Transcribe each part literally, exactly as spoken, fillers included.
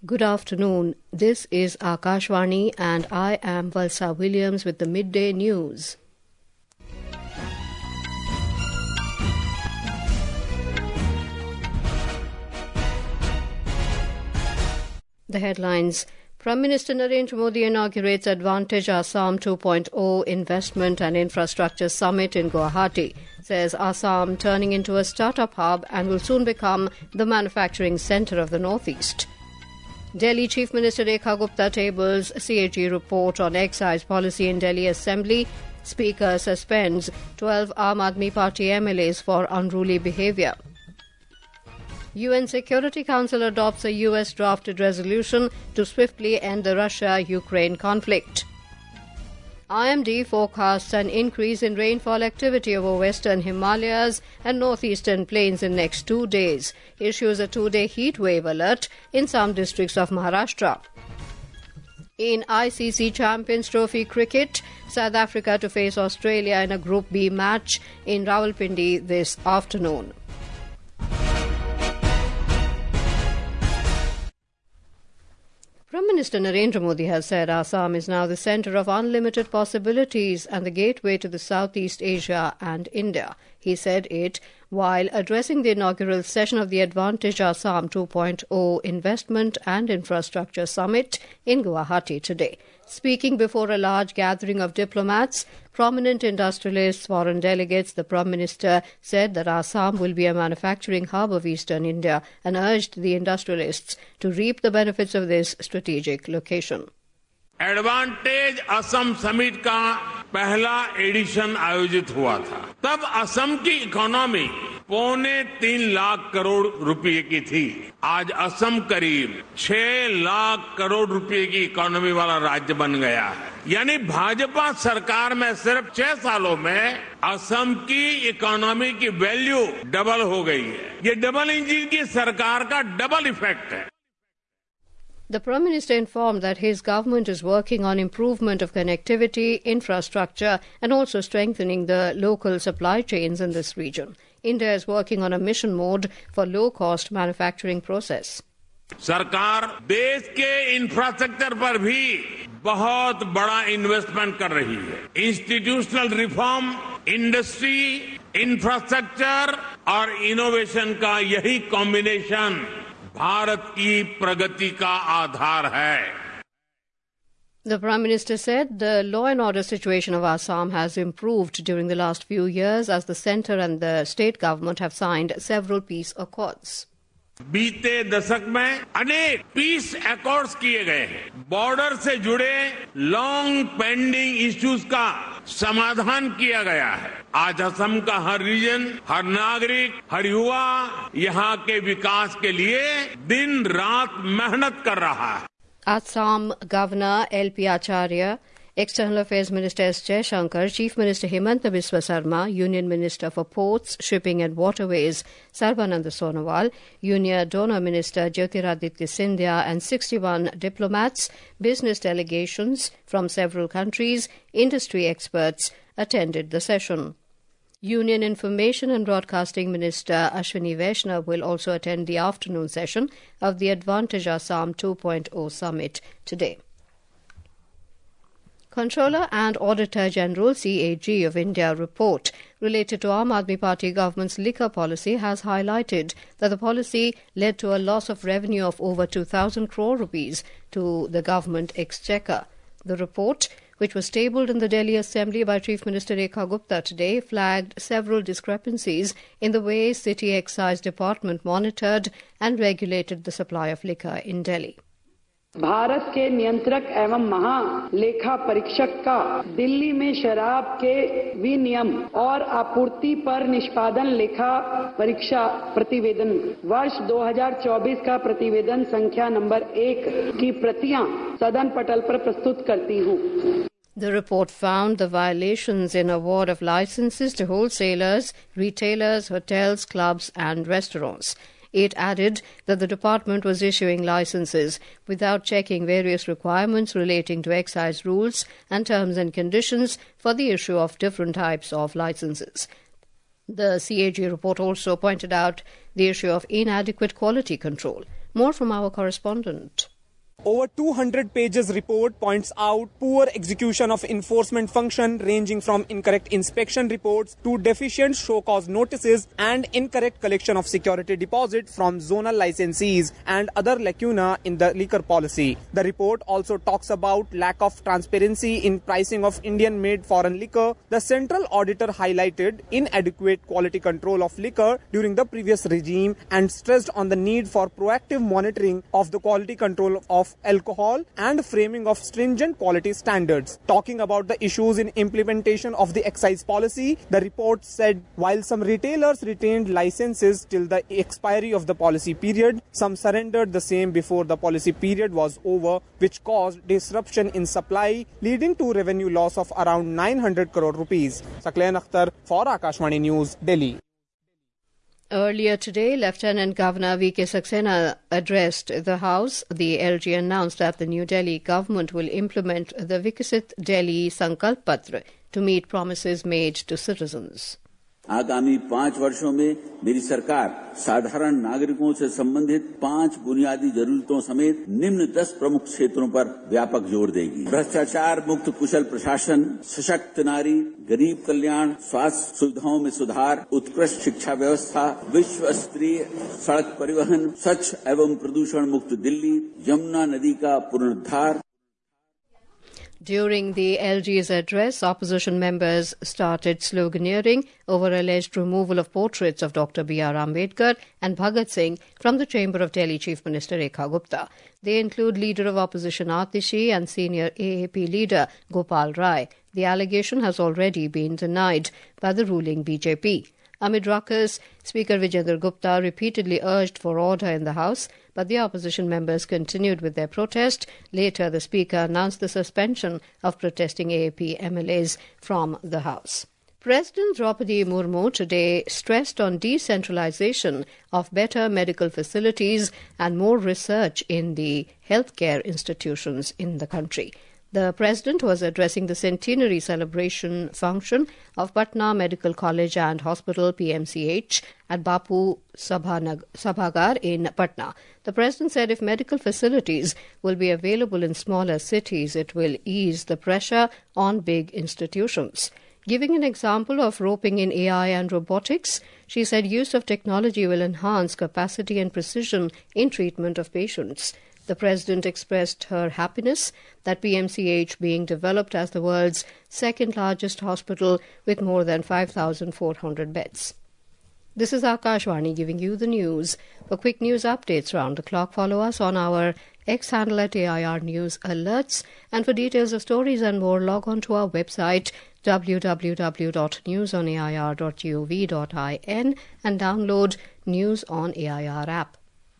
Good afternoon. This is Akashvani and I am Valsa Williams with the midday news. The headlines. Prime Minister Narendra Modi inaugurates Advantage Assam two point oh Investment and Infrastructure Summit in Guwahati, says Assam turning into a startup hub and will soon become the manufacturing centre of the northeast. Delhi Chief Minister Rekha Gupta tables C A G report on excise policy in Delhi Assembly. Speaker suspends twelve Aam Aadmi Party M L As for unruly behaviour. U N Security Council adopts a U S drafted resolution to swiftly end the Russia-Ukraine conflict. I M D forecasts an increase in rainfall activity over western Himalayas and northeastern plains in next two days. Issues a two-day heat wave alert in some districts of Maharashtra. In I C C Champions Trophy cricket, South Africa to face Australia in a Group B match in Rawalpindi this afternoon. Prime Minister Narendra Modi has said Assam is now the centre of unlimited possibilities and the gateway to the Southeast Asia and India. He said it while addressing the inaugural session of the Advantage Assam two point oh Investment and Infrastructure Summit in Guwahati today. Speaking before a large gathering of diplomats, prominent industrialists, foreign delegates, the Prime Minister said that Assam will be a manufacturing hub of eastern India and urged the industrialists to reap the benefits of this strategic location. Advantage Assam summit का पहला addition आयोजित हुआ था। तब असम की economy पौने तीन लाख करोड़ रुपए की थी। आज असम करीब छह लाख करोड़ रुपए की इकोनॉमी वाला राज्य बन गया है। यानी भाजपा सरकार में सिर्फ छह सालों में असम की इकोनॉमी की वैल्यू डबल हो गई है। ये डबल इंजन की सरकार का डबल इफेक्ट है। The Prime Minister informed that his government is working on improvement of connectivity, infrastructure and also strengthening the local supply chains in this region. India is working on a mission mode for low-cost manufacturing process. सरकार देश के infrastructure पर भी बहुत बड़ा investment कर रही है। इंस्टीट्यूशनल रिफॉर्म, इंडस्ट्री, इंफ्रास्ट्रक्चर और इनोवेशन का यही कॉम्बिनेशन भारत की प्रगति का आधार है। The Prime Minister said the law and order situation of Assam has improved during the last few years as the centre and the state government have signed several peace accords. बीते दशक में अनेक piece accords किए गए हैं। Border से जुड़े long pending issues का समाधान किया गया है। आज असम का हर रीजन, हर नागरिक, हर युवा यहाँ के विकास के लिए दिन रात मेहनत कर रहा है। Assam Governor L P Acharya, External Affairs Minister S. Jaishankar, Chief Minister Himanta Biswa Sarma, Union Minister for Ports, Shipping and Waterways Sarbananda Sonowal, Union Donor Minister Jyotiraditya Scindia and sixty-one diplomats, business delegations from several countries, industry experts attended the session. Union Information and Broadcasting Minister Ashwini Vaishnav will also attend the afternoon session of the Advantage Assam two point oh Summit today. Controller and Auditor General C A G of India report related to Aam Aadmi Party government's liquor policy has highlighted that the policy led to a loss of revenue of over two thousand crore rupees to the government exchequer. The report, which was tabled in the Delhi Assembly by Chief Minister Rekha Gupta today, flagged several discrepancies in the way City Excise Department monitored and regulated the supply of liquor in Delhi. Bharat के नियंत्रक एवं महालेखा परीक्षक का दिल्ली में शराब के विनियम और आपूर्ति पर निष्पादन लेखा परीक्षा प्रतिवेदन वर्ष दो हज़ार चौबीस का प्रतिवेदन संख्या नंबर एक की प्रतियां सदन पटल पर प्रस्तुत करती हूं। The report found the violations in award of licenses to wholesalers, retailers, hotels, clubs and restaurants. It added that the department was issuing licenses without checking various requirements relating to excise rules and terms and conditions for the issue of different types of licenses. The C A G report also pointed out the issue of inadequate quality control. More from our correspondent. over two hundred pages report points out poor execution of enforcement function ranging from incorrect inspection reports to deficient show cause notices and incorrect collection of security deposit from zonal licensees and other lacuna in the liquor policy. The report also talks about lack of transparency in pricing of Indian-made foreign liquor. The central auditor highlighted inadequate quality control of liquor during the previous regime and stressed on the need for proactive monitoring of the quality control of alcohol and framing of stringent quality standards. Talking about the issues in implementation of the excise policy, the report said while some retailers retained licenses till the expiry of the policy period, some surrendered the same before the policy period was over, which caused disruption in supply, leading to revenue loss of around nine hundred crore rupees. Saqlain Akhtar for Akashvani News, Delhi. Earlier today, Lieutenant Governor V K Saxena addressed the House. The L G announced that the New Delhi government will implement the Vikasit Delhi Sankalp Patra to meet promises made to citizens. आगामी पांच वर्षों में मेरी सरकार साधारण नागरिकों से संबंधित पांच बुनियादी जरूरतों समेत निम्न दस प्रमुख क्षेत्रों पर व्यापक जोर देगी। भ्रष्टाचार मुक्त कुशल प्रशासन, सशक्त नारी, गरीब कल्याण, स्वास्थ्य सुविधाओं में सुधार, उत्कृष्ट शिक्षा व्यवस्था, विश्व स्तरीय सड़क परिवहन, स्वच्छ एवं प्रदूषण मुक्त दिल्ली, यमुना नदी का पुनरुद्धार। During the L G's address, opposition members started sloganeering over alleged removal of portraits of Doctor B R Ambedkar and Bhagat Singh from the chamber of Delhi Chief Minister Rekha Gupta. They include leader of opposition Atishi and senior A A P leader Gopal Rai. The allegation has already been denied by the ruling B J P. Amid ruckus, Speaker Vijayendra Gupta repeatedly urged for order in the House, but the opposition members continued with their protest. Later, the Speaker announced the suspension of protesting A A P M L As from the House. President Draupadi Murmu today stressed on decentralization of better medical facilities and more research in the healthcare institutions in the country. The President was addressing the centenary celebration function of Patna Medical College and Hospital P M C H at Bapu Sabhagar in Patna. The President said if medical facilities will be available in smaller cities, it will ease the pressure on big institutions. Giving an example of roping in A I and robotics, she said use of technology will enhance capacity and precision in treatment of patients. The President expressed her happiness that P M C H being developed as the world's second largest hospital with more than five thousand four hundred beds. This is Akashvani giving you the news. For quick news updates round the clock, follow us on our X handle at A I R News Alerts. And for details of stories and more, log on to our website w w w dot news on a i r dot gov dot in and download News on A I R app.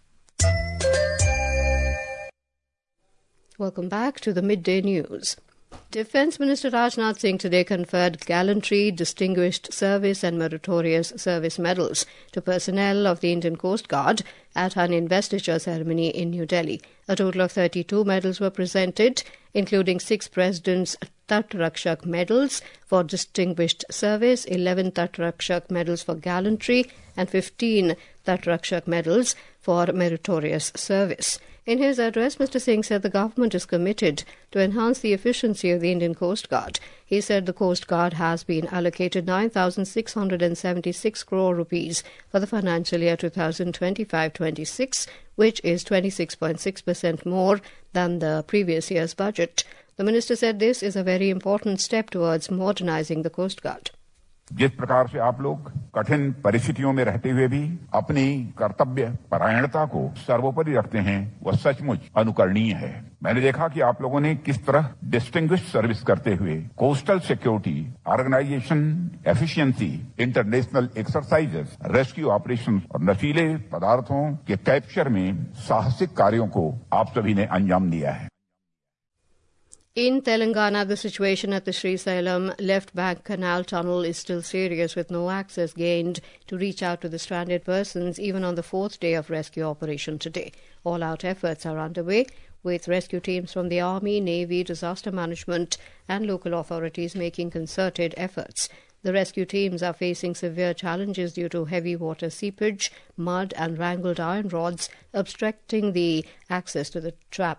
Welcome back to the Midday News. Defence Minister Rajnath Singh today conferred Gallantry, Distinguished Service and Meritorious Service medals to personnel of the Indian Coast Guard at an investiture ceremony in New Delhi. A total of thirty-two medals were presented, including six President's Tat Rakshak medals for distinguished service, eleven Tat Rakshak medals for gallantry, and fifteen Tat Rakshak medals for meritorious service. In his address, Mister Singh said the government is committed to enhance the efficiency of the Indian Coast Guard. He said the Coast Guard has been allocated nine thousand six hundred seventy-six crore rupees for the financial year twenty twenty-five twenty-six, which is twenty-six point six percent more than the previous year's budget. The minister said this is a very important step towards modernizing the Coast Guard. जिस प्रकार से आप लोग कठिन परिस्थितियों में रहते हुए भी अपनी कर्तव्य परायणता को सर्वोपरि रखते हैं, वह सचमुच अनुकरणीय है। मैंने देखा कि आप लोगों ने किस तरह डिस्टिंग्विश्ड सर्विस करते हुए coastal security, organisation, efficiency, international exercises, rescue operations और नशीले पदार्थों के कैप्चर में साहसिक कार्यों को आप सभी ने अंजाम दिया है। In Telangana, the situation at the Srisailam left bank canal tunnel is still serious, with no access gained to reach out to the stranded persons even on the fourth day of rescue operation today. All-out efforts are underway, with rescue teams from the Army, Navy, disaster management and local authorities making concerted efforts. The rescue teams are facing severe challenges due to heavy water seepage, mud and wrangled iron rods obstructing the access to the trapped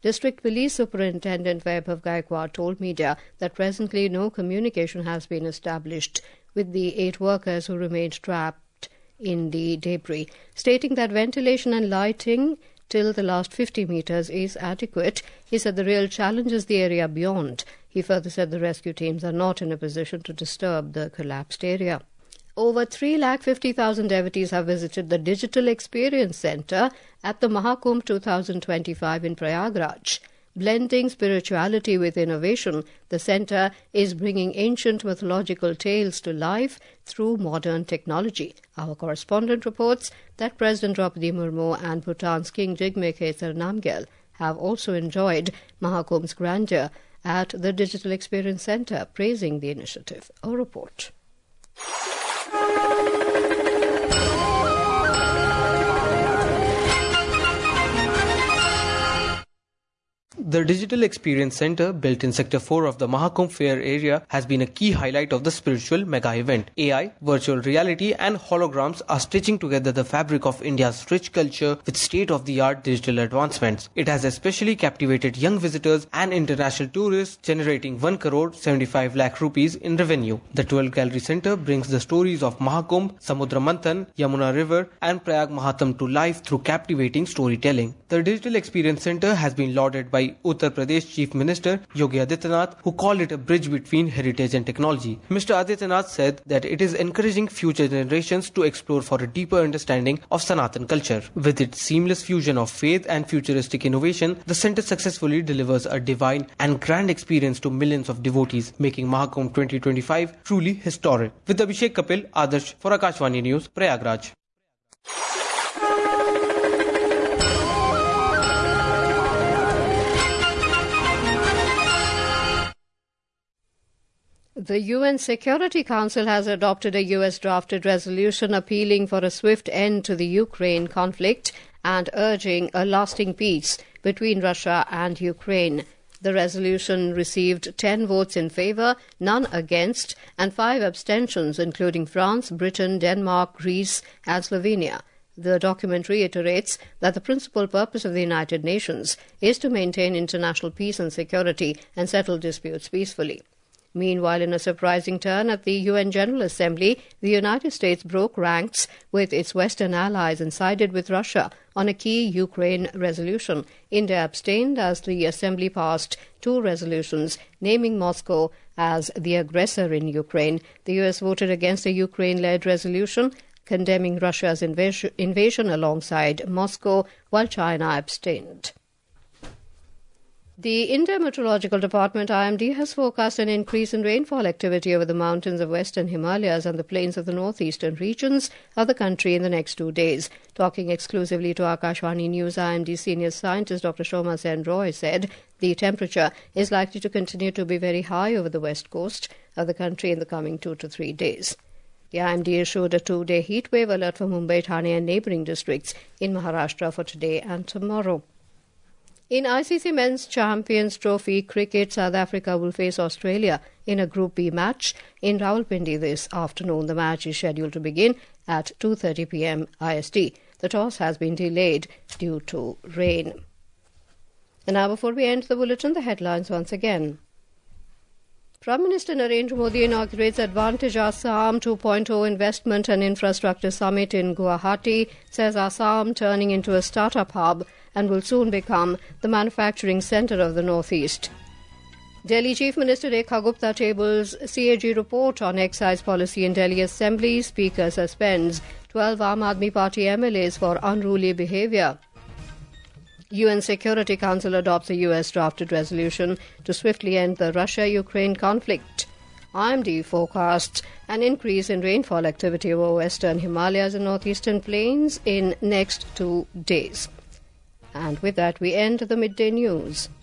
District Police Superintendent Vaibhav Gaikwad told media that presently no communication has been established with the eight workers who remained trapped in the debris, stating that ventilation and lighting till the last fifty metres is adequate. He said the real challenge is the area beyond. He further said the rescue teams are not in a position to disturb the collapsed area. Over three lakh fifty thousand devotees have visited the Digital Experience Centre at the Mahakumbh twenty twenty-five in Prayagraj. Blending spirituality with innovation, the centre is bringing ancient mythological tales to life through modern technology. Our correspondent reports that President Draupadi Murmu and Bhutan's King Jigme Khesar Namgyal have also enjoyed Mahakumbh's grandeur at the Digital Experience Centre, praising the initiative. A report. The Digital Experience Centre, built in Sector four of the Mahakumbh Fair area, has been a key highlight of the spiritual mega event. A I, virtual reality and holograms are stitching together the fabric of India's rich culture with state-of-the-art digital advancements. It has especially captivated young visitors and international tourists, generating one crore seventy-five lakh rupees in revenue. The twelve Gallery Centre brings the stories of Mahakumbh, Samudra Manthan, Yamuna River and Prayag Mahatam to life through captivating storytelling. The Digital Experience Centre has been lauded by Uttar Pradesh Chief Minister Yogi Adityanath, who called it a bridge between heritage and technology. Mister Adityanath said that it is encouraging future generations to explore for a deeper understanding of Sanatan culture. With its seamless fusion of faith and futuristic innovation, the centre successfully delivers a divine and grand experience to millions of devotees, making Mahakumbh twenty twenty-five truly historic. With Abhishek Kapil, Adarsh for Akashvani News, Prayagraj. The U N Security Council has adopted a U S-drafted resolution appealing for a swift end to the Ukraine conflict and urging a lasting peace between Russia and Ukraine. The resolution received ten votes in favour, none against, and five abstentions, including France, Britain, Denmark, Greece, and Slovenia. The document reiterates that the principal purpose of the United Nations is to maintain international peace and security and settle disputes peacefully. Meanwhile, in a surprising turn at the U N General Assembly, the United States broke ranks with its Western allies and sided with Russia on a key Ukraine resolution. India abstained as the Assembly passed two resolutions naming Moscow as the aggressor in Ukraine. The U S voted against a Ukraine-led resolution condemning Russia's invasion, invasion alongside Moscow, while China abstained. The India Meteorological Department I M D has forecast an increase in rainfall activity over the mountains of Western Himalayas and the plains of the northeastern regions of the country in the next two days. Talking exclusively to Akashvani News, I M D senior scientist Doctor Shoma Sen Roy said the temperature is likely to continue to be very high over the west coast of the country in the coming two to three days. The I M D issued a two-day heatwave alert for Mumbai, Thane and neighbouring districts in Maharashtra for today and tomorrow. In I C C Men's Champions Trophy cricket, South Africa will face Australia in a Group B match in Rawalpindi this afternoon. The match is scheduled to begin at two thirty p m I S T. The toss has been delayed due to rain. And now, before we end the bulletin, the headlines once again. Prime Minister Narendra Modi inaugurates Advantage Assam two point oh Investment and Infrastructure Summit in Guwahati, says Assam turning into a startup hub and will soon become the manufacturing centre of the northeast. Delhi Chief Minister Rekha Gupta tables C A G report on excise policy in Delhi Assembly. Speaker suspends twelve Aam Aadmi Party M L As for unruly behaviour. U N Security Council adopts a U S-drafted resolution to swiftly end the Russia-Ukraine conflict. I M D forecasts an increase in rainfall activity over western Himalayas and northeastern plains in next two days. And with that, we end the midday news.